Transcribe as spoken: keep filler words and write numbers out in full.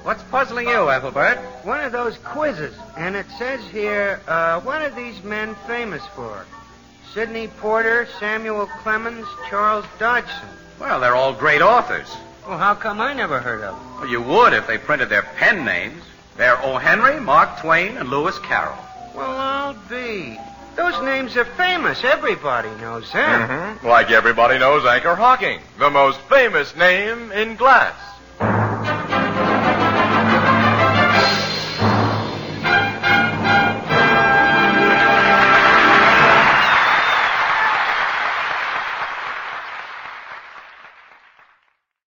What's puzzling you, Ethelbert? One of those quizzes. And it says here, uh, what are these men famous for? Sidney Porter, Samuel Clemens, Charles Dodgson. Well, they're all great authors. Well, how come I never heard of them? Well, you would if they printed their pen names. They're O. Henry, Mark Twain, and Lewis Carroll. Well, I'll be. Those names are famous. Everybody knows them. Mm-hmm. Like everybody knows Anchor Hocking, the most famous name in glass.